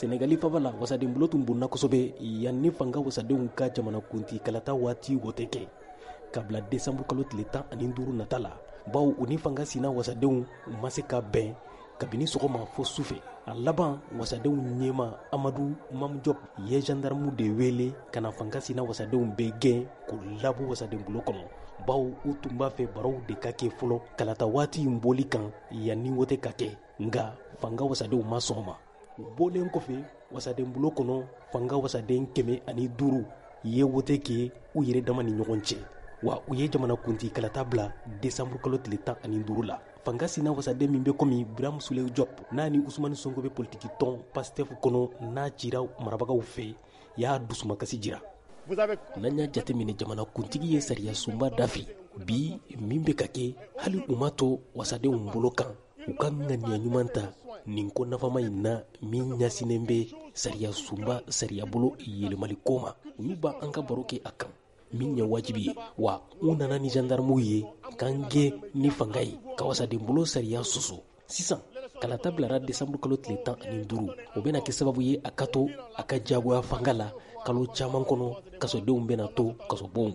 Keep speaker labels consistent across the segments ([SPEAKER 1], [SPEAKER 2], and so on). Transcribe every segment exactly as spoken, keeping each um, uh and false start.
[SPEAKER 1] Senegali fabala wasaden bulo tun bunna kosobe yanni fanga wasadenw ka jamana kunti kalata waati wote kɛ kabla desanburu kalo tile tan ani duuru nata la bawo u ni fanga sina wasadenw ma se ka bɛn kabini sɔgɔma fɔ sufɛ a laban wasadenw ɲɛma amadu mamjop ye gendarmu de wele kana fanga sina wasadenw bɛ gɛn k'u labɔ wasaden bulo kɔnɔ bawo u tun b'a fɛ baraw de ka kɛ fɔlɔ kalata waati in boli kan yanni wote ka kɛ nga fanga wasadenw ma sɔn ma u bolen kɔfɛ wasaden bulo kɔnɔ fanga wasaden kɛmɛ ani duuru ye wote kɛ u yɛrɛ dama ni ɲɔgɔn cɛ wa u ye jamana kunti kalata bila desanburu kalo tile tan ani duuru la fanga sina wasaden min bɛ komi Birahim Souleye Diop n'a ni Usumani Sonko bɛ politiki tɔn Pastef kɔnɔ n'a cira marabagaw fɛ y'a dusumakasi jira n'an y'a jateminɛ jamana kuntigi ye sariya sunba dafi bi min bɛ ka kɛ hali u ma to wasadenw bolo kan u ka ŋaniya ɲuman ta nin ko nafama in na min ɲasinen bɛ sariya sunba sariya bolo yɛlɛmali ko ma u y'u ba an ka baro kɛ a kan min ye wajibi ye wa u nana ni gendarmew ye k'an gɛn ni fanga ye ka wasaden bolo sariya soso sisan kalata bilara desanburu kalo tile tan ani duuru o bɛna kɛ sababu ye a ka to a ka jagoya fanga la kalo caman kɔnɔ kasodenw bɛna to kasobonw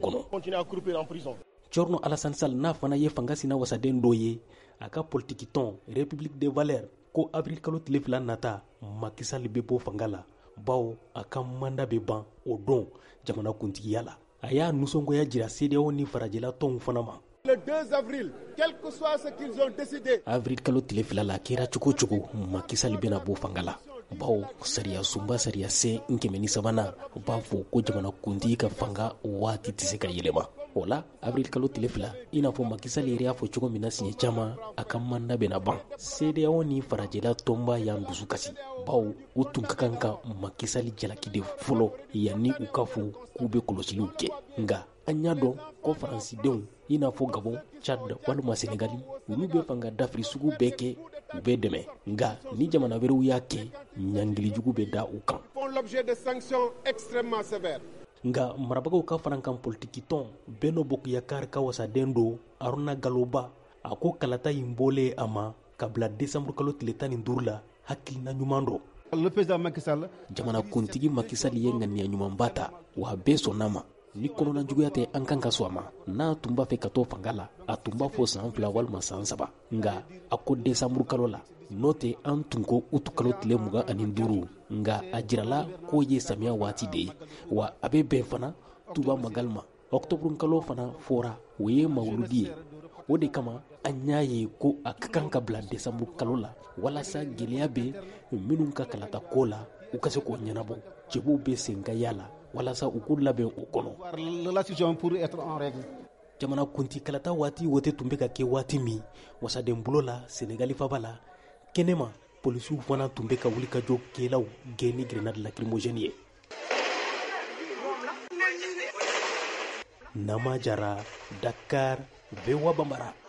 [SPEAKER 1] kɔnɔ Thierno Alassane Sall n'a fana ye fanga sina wasaden dɔ ye a ka politiki tɔn République des Valeurs ko avril kalo tile fila nata Macky Sall bɛ bɔ fanga la bawo a ka manda bɛ ban o don jamana kuntigiya la a y'a nusɔngoya jira C D A O ni farajɛla tɔnw fana ma.
[SPEAKER 2] Le deux avril, quel que soit ce qu'ils ont décidé.
[SPEAKER 1] Avril kalo tile fila la kɛra cogo cogo Macky Sall bɛna bɔ fanga la bawo sariya sunba sariya sen nkɛmɛ ni sabanan b'a fɔ ko jamana kuntigi ka fanga waati tɛ se ka yɛlɛma o la avril kalo tile fila i n'a fɔ Macky Sall yɛrɛ y'a fɔ cogo min na siɲɛ caman a ka manda bɛna ban C D A O ni farajɛla tɔnba y'an dusu kasi bawo u tun ka kan ka Macky Sall jalaki de fɔlɔ yanni u ka fɔ k'u bɛ kɔlɔsiliw kɛ nka an y'a dɔn ko faransidenw i n'a fɔ Gabon, Chad walima Senegali olu bɛ fanga dafiri sugu bɛɛ kɛ u bɛ dɛmɛ nka ni jamana wɛrɛw y'a kɛ ɲangilijugu bɛ da u kan.
[SPEAKER 2] Font l'objet de sanctions extrêmement sévères.
[SPEAKER 1] Nga marabagaw ka farankan politiki tɔn Benno Bokk Yakaar ka wasaden do Aruna Galoba a ko kalata in bɔlen a ma ka bila desanburu kalo tile tan ni duuru la hakilina ɲuman dɔ.
[SPEAKER 2] Le président Macky Sall
[SPEAKER 1] jamana kuntigi Macky Sall ye ŋaniya ɲumanba ta wa a bɛɛ sɔnn'a ma ni kɔnɔna juguya tɛ an kan ka sɔn a ma n'a tun b'a fɛ ka to fanga la a tun b'a fɔ san fila walima san saba nga a ko desanburu kalo la n'o tɛ an tun ko utu kalo tile mugan ani duuru nga a jirala k'o ye samiya waati de ye wa a bɛ bɛn fana tuba magal ma ɔktɔburu kalo fana fɔra o ye mawuludi ye o de kama an y'a ye ko a ka kan ka bila desanburu kalo la walasa gɛlɛya bɛ minnu ka kalata ko la u ka se k'o ɲɛnabɔ cɛbɔw bɛ sen ka yala walasa u k'u labɛn o kɔnɔ.
[SPEAKER 2] La situation pour être en règle.
[SPEAKER 1] jamana kunti kalata waati wote tun bɛ ka kɛ waati min wasaden bulo la Senegali faba la kɛnɛma polisiw fana tun bɛ ka wuli ka jɔ kɛlaw gɛn ni grenade lacrymogène ye. Nama Jara, Dakar, V O A Bambara.